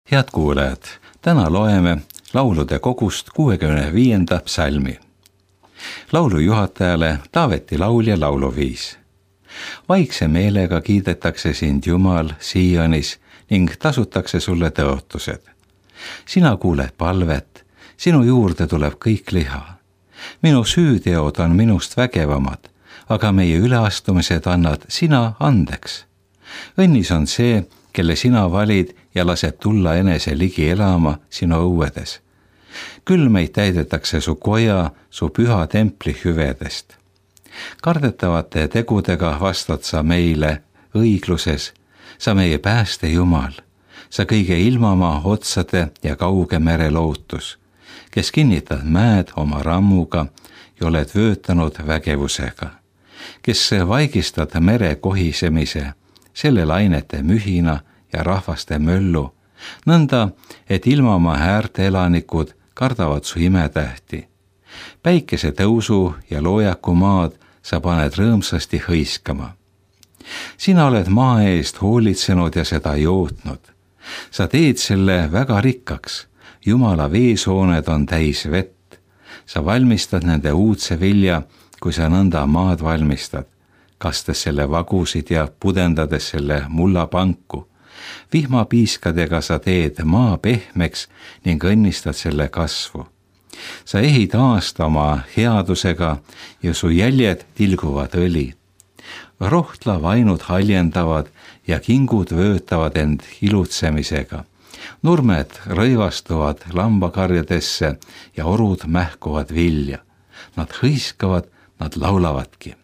Head kuulajad, täna loeme laulude kogust 65. psalmi. Laulu juhatajale Taaveti laulja lauluviis. Vaikse meelega kiidetakse sind, Jumal, Siionis ning tasutakse sulle tõotused. Sina kuuled palvet, sinu juurde tuleb kõik liha. Minu süüteod on minust vägevamad, aga meie üleastumised annad sina andeks. Õnnis on see, kelle sina valid ja lased tulla enese ligi elama sinu õuedes. Küll meid täidetakse su koja, su püha templi hüvedest. Kardetavate tegudega vastad sa meile õigluses, sa meie pääste Jumal, sa kõige ilmamaa otsade ja kauge mere lootus, kes kinnitad mäed oma rammuga ja oled vöötanud vägevusega, kes vaigistad mere kohisemise, selle lainete mühina ja rahvaste möllu, nõnda, et ilmamaa äärte elanikud kardavad su imetähti. Päikese tõusu ja loojaku maad sa paned rõõmsasti hõiskama. Sina oled maa eest hoolitsenud ja seda jootnud. Sa teed selle väga rikkaks. Jumala veesooned on täis vett. Sa valmistad nende uudse vilja, kui sa nõnda maad valmistad, kastes selle vagusid ja pudendades selle mullapanku. Vihmapiiskadega sa teed maa pehmeks ning õnnistad selle kasvu. Sa ehid aasta oma headusega ja su jäljed tilguvad õli. Rohtla vainud haljendavad ja kingud vöötavad end ilutsemisega. Nurmed rõivastuvad lambakarjadesse ja orud mähkuvad vilja. Nad hõiskavad, nad laulavadki.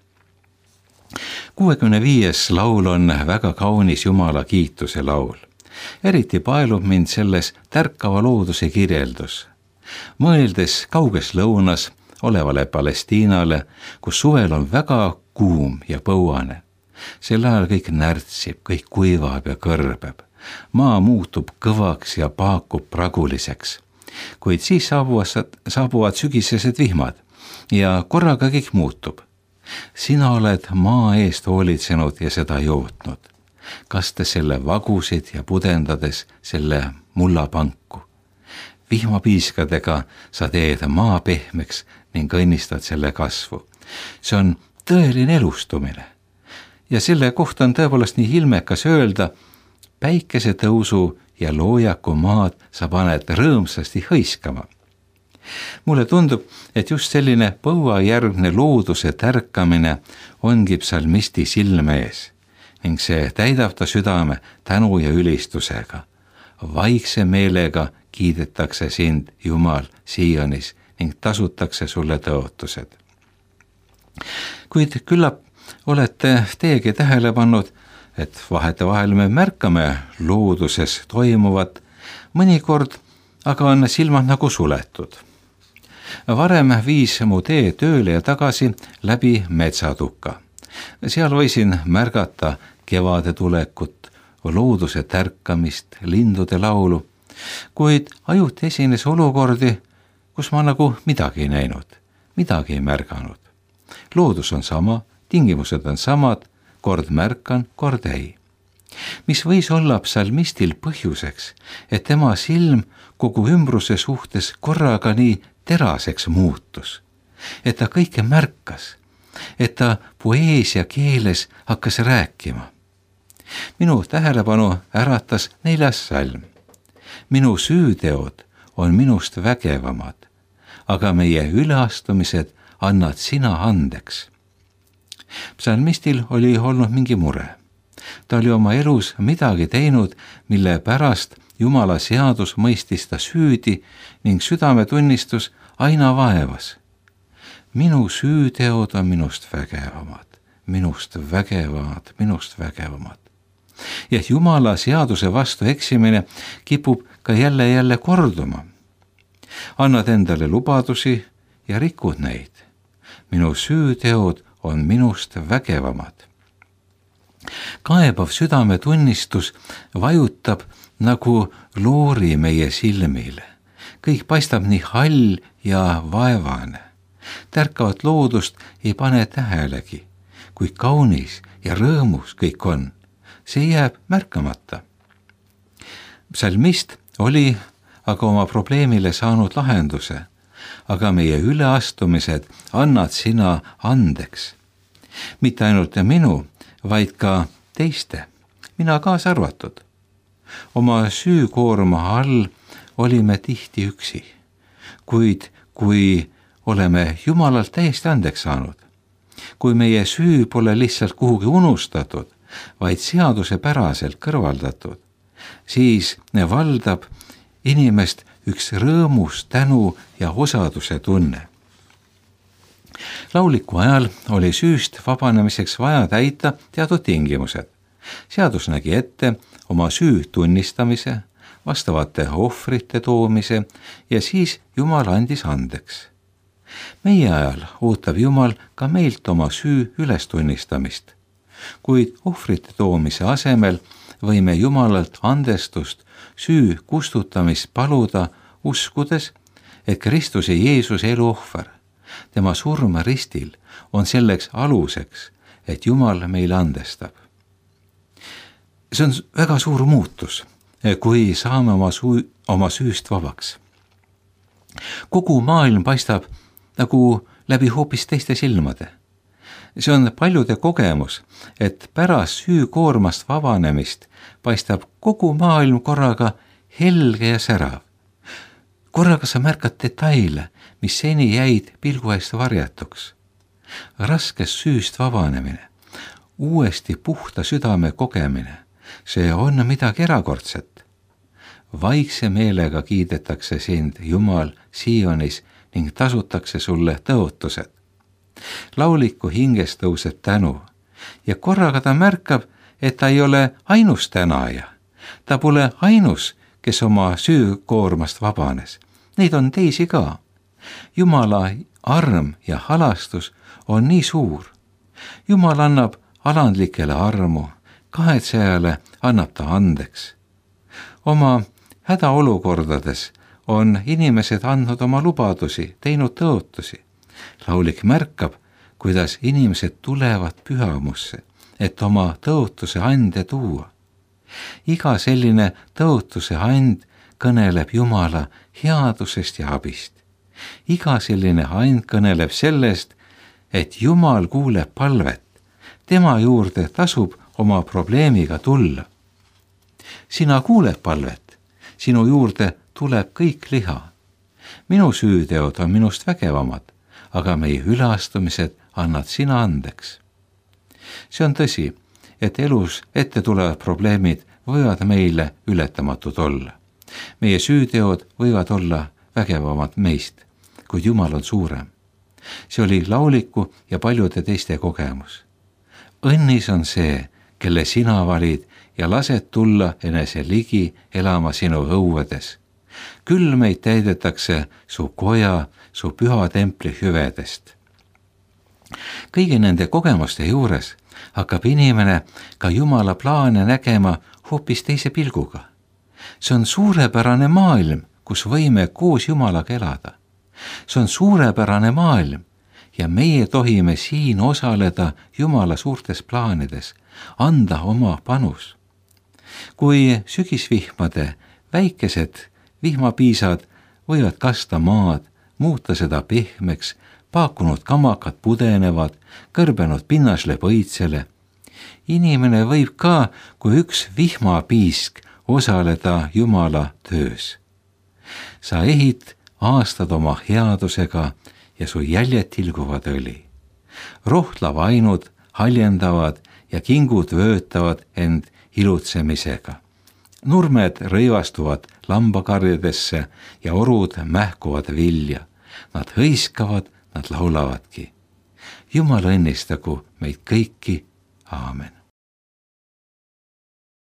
65. laul on väga kaunis Jumala kiituse laul. Eriti paelub mind selles tärkava looduse kirjeldus. Mõeldes kauges lõunas olevale Palestiinale, kus suvel on väga kuum ja põuane. Sel ajal kõik närtsib, kõik kuivab ja kõrbeb. Maa muutub kõvaks ja paakub praguliseks. Kuid siis saabuvad sügisesed vihmad ja korraga kõik muutub. Sina oled maa eest hoolitsenud ja seda jootnud, kastes selle vagusid ja pudendades selle mullapanku. Vihmapiiskadega sa teed maa pehmeks ning õnnistad selle kasvu. See on tõeline elustumine. Ja selle kohta on tõepoolest nii ilmekas öelda, päikese tõusu ja loojaku maad sa paned rõõmsasti hõiskama. Mulle tundub, et just selline põuajärgne looduse tärkamine ongi psalmisti silme ees ning see täidab ta südame tänu ja ülistusega. Vaikse meelega kiidetakse sind, Jumal, Siionis ning tasutakse sulle tõotused. Kuid küllap olete teiegi tähele pannud, et vahetevahel me märkame looduses toimuvat, mõnikord aga on silmad nagu suletud. Varem viis mu tee tööle ja tagasi läbi metsatukka. Seal võisin märgata kevade tulekut, looduse tärkamist, lindude laulu, kuid ajuti esines olukordi, kus ma nagu midagi ei näinud, midagi ei märganud. Loodus on sama, tingimused on samad, kord märkan, kord ei. Mis võis olla psalmistil põhjuseks, et tema silm kogu ümbruse suhtes korraga nii teraseks muutus, et ta kõike märkas, et ta poeesia keeles hakkas rääkima. Minu tähelepanu äratas 4. salm. Minu süüteod on minust vägevamad, aga meie üleastumised annad sina andeks. Psalmistil oli olnud mingi mure. Ta oli oma elus midagi teinud, mille pärast Jumala seadus mõistis ta süüdi ning südametunnistus aina vaevas. Minu süüteod on minust vägevamad, minust vägevamad, minust vägevamad. Ja Jumala seaduse vastu eksimine kipub ka jälle korduma. Annad endale lubadusi ja rikud neid. Minu süüteod on minust vägevamad. Kaebav südametunnistus vajutab nagu loori meie silmile. Kõik paistab nii hall ja vaevane. Tärkavat loodust ei pane tähelegi, kui kaunis ja rõõmus kõik on. See jääb märkamata. Psalmist oli aga oma probleemile saanud lahenduse, aga meie üleastumised annad sina andeks. Mitte ainult minu, vaid ka teiste, mina kaasa arvatud. Oma süükoorma all olime tihti üksi, kuid kui oleme Jumalalt täiesti andeks saanud, kui meie süü pole lihtsalt kuhugi unustatud, vaid seadusepäraselt kõrvaldatud, siis valdab inimest üks rõõmus, tänu ja osaduse tunne. Lauliku ajal oli süüst vabanemiseks vaja täita teatud tingimused. Seadus nägi ette oma süü tunnistamise, vastavate ohvrite toomise ja siis Jumal andis andeks. Meie ajal ootab Jumal ka meilt oma süü ülestunnistamist, kuid ohvrite toomise asemel võime Jumalalt andestust, süü kustutamist paluda, uskudes, et Kristuse Jeesuse eluohver, tema surm ristil on selleks aluseks, et Jumal meile andestab. See on väga suur muutus, kui saame oma süüst vabaks. Kogu maailm paistab nagu läbi hoopis teiste silmade. See on paljude kogemus, et pärast süükoormast vabanemist paistab kogu maailm korraga helge ja särav. Korraga sa märkad detaile, mis seni jäid pilgu eest varjatuks. Raskes süüst vabanemine, uuesti puhta südame kogemine, see on midagi erakordset. Vaikse meelega kiidetakse sind, Jumal, Sionis ning tasutakse sulle tõotused. Lauliku hinges tõuseb tänu ja korraga ta märkab, et ta ei ole ainus tänaja. Ta pole ainus, kes oma süükoormast vabanes. Neid on teisi ka. Jumala arm ja halastus on nii suur. Jumal annab alandlikele armu, kahetsejale annab ta andeks. Oma hädaolukordades on inimesed andnud oma lubadusi, teinud tõotusi. Laulik märkab, kuidas inimesed tulevad pühamusse, et oma tõotuse ande tuua. Iga selline tõotuse and kõneleb Jumala headusest ja abist. Iga selline and kõneleb sellest, et Jumal kuuleb palvet. Tema juurde tasub oma probleemiga tulla. Sina kuuled palvet, sinu juurde tuleb kõik liha. Minu süüteod on minust vägevamad, aga meie üleastumised annad sina andeks. See on tõsi, et elus ette tulevad probleemid võivad meile ületamatud olla. Meie süüteod võivad olla vägevamad meist, kuid Jumal on suurem. See oli lauliku ja paljude teiste kogemus. Õnnis on see, kelle sina valid ja lased tulla enese ligi elama sinu õuedes. Küll meid täidetakse su koja, su püha templi hüvedest. Kõigi nende kogemuste juures hakkab inimene ka Jumala plaane nägema hoopis teise pilguga. See on suurepärane maailm, kus võime koos Jumalaga elada. See on suurepärane maailm ja meie tohime siin osaleda Jumala suurtes plaanides, anda oma panus. Kui sügisvihmade väikesed vihmapiisad võivad kasta maad, muuta seda pehmeks, paakunud kamakad pudenevad, kõrbenud pinnas lööb õitsele. Inimene võib ka, kui üks vihmapiisk, osaleda Jumala töös. Sa ehid aastad oma headusega ja su jäljed tilguvad õli. Rohtlavaainud haljendavad ja kingud vöötavad end ilutsemisega. Nurmed rõivastuvad lambakarjadesse ja orud mähkuvad vilja. Nad hõiskavad, nad laulavadki. Jumal õnnistagu meid kõiki. Aamen.